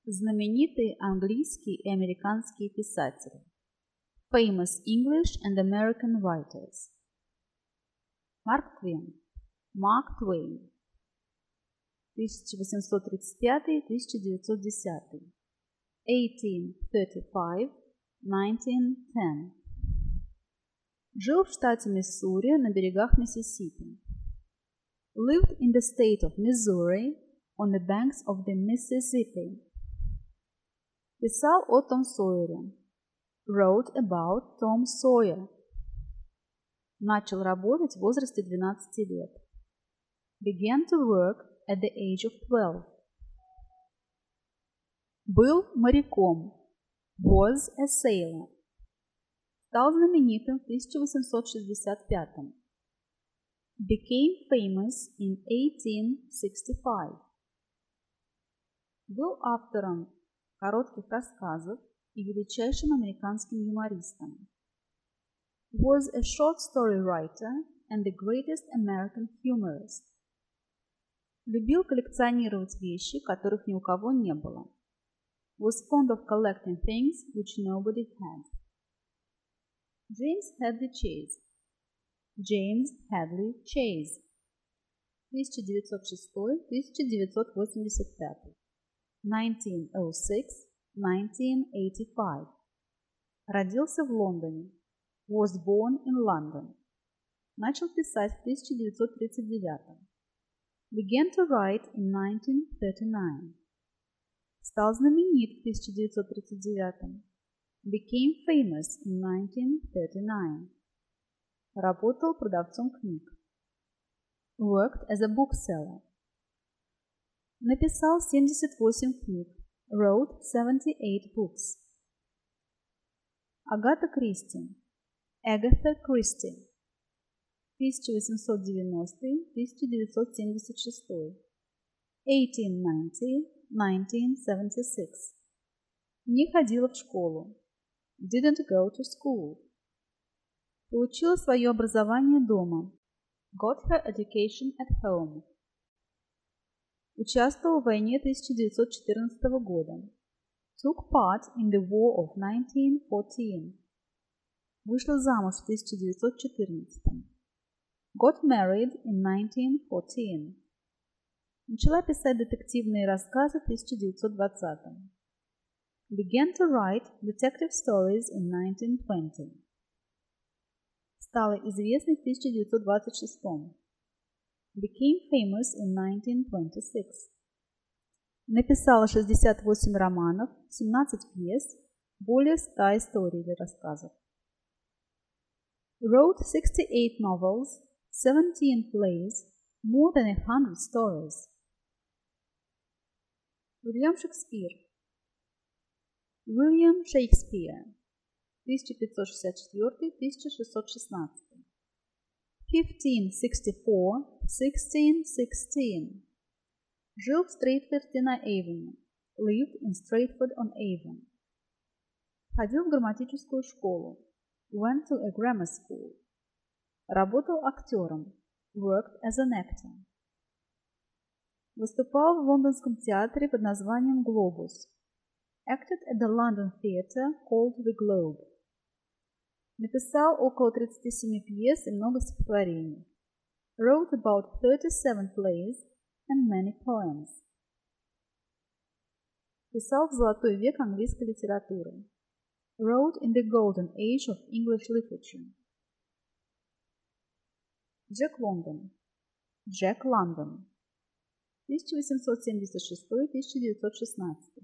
Знаменитые английские и американские писатели. Famous English and American writers. Марк Твен. Марк Твейн. 1835-1910. 1835-1910. Жил в штате Миссури на берегах Миссисипи. Lived in the state of Missouri on the banks of the Mississippi. Писал о Том Сойере. Wrote about Tom Sawyer. Начал работать в возрасте 12 лет. Began to work at the age of 12. Был моряком. Was a sailor. Стал знаменитым в 1865. Became famous in 1865. Был автором коротких рассказов и величайшим американским юмористом. Was a short story writer and the greatest American humorist. Любил коллекционировать вещи, которых ни у кого не было. Was fond of collecting things which nobody had. James Hadley Chase. James Hadley Chase. 1906-1985. 1906-1985. Родился в Лондоне. Was born in London. Начал писать в 1939. Began to write in 1939. Стал знаменит в 1939. Became famous in 1939. Работал продавцом книг. Worked as a bookseller. Написал 78 книг. Wrote 78 books. Агата Кристи. Agatha Christie. 1890-1976. 1890-1976. Не ходила в школу. Didn't go to school. Получила свое образование дома. Got her education at home. Участвовал в войне 1914 года. Took part in the war of 1914. Вышла замуж в 1914. Got married in 1914. Начала писать детективные рассказы в 1920. Began to write detective stories in 1920. Стала известной в 1926. Became famous in 1926. Написала 68 романов, 17 пьес, более 100 историй или рассказов. Wrote 68 novels, 17 plays, more than 100 stories. Уильям Шекспир. William Shakespeare. 1564-1616. 1564-1616. Жил в Стрейтфорде-на-Эйвоне. Lived in Stratford-on-Avon. Ходил в грамматическую школу. Went to a grammar school. Работал актером. Worked as an actor. Выступал в лондонском театре под названием «Глобус». Acted at the London theatre called The Globe. Написал около 37 пьес и много стихотворений. Wrote about 37 plays and many poems. Писал в золотой век английской литературы. Wrote in the golden age of English literature. Джек Лондон. Джек Лондон. 1876-1916.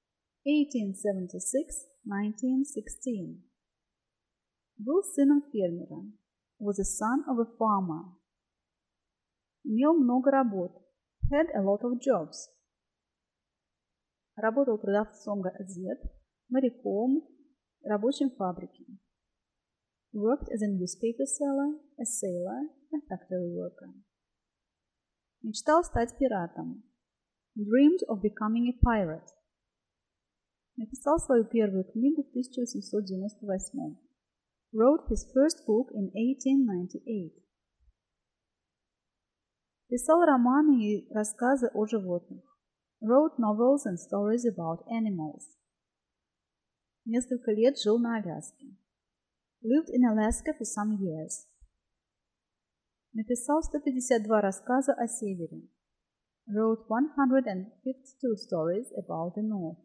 1876-1916. Был сыном фермера. Was a son of a farmer. Имел много работ. Had a lot of jobs. Работал продавцом газет, моряком, рабочим фабрики. Worked as a newspaper seller, a sailor, a factory worker. Мечтал стать пиратом. Dreamed of becoming a pirate. Написал свою первую книгу в 1898. Wrote his first book in 1898. Писал романы и рассказы о животных. Wrote novels and stories about animals. Несколько лет жил на Аляске. Lived in Alaska for some years. Написал 152 рассказа о Севере. Wrote 152 stories about the North.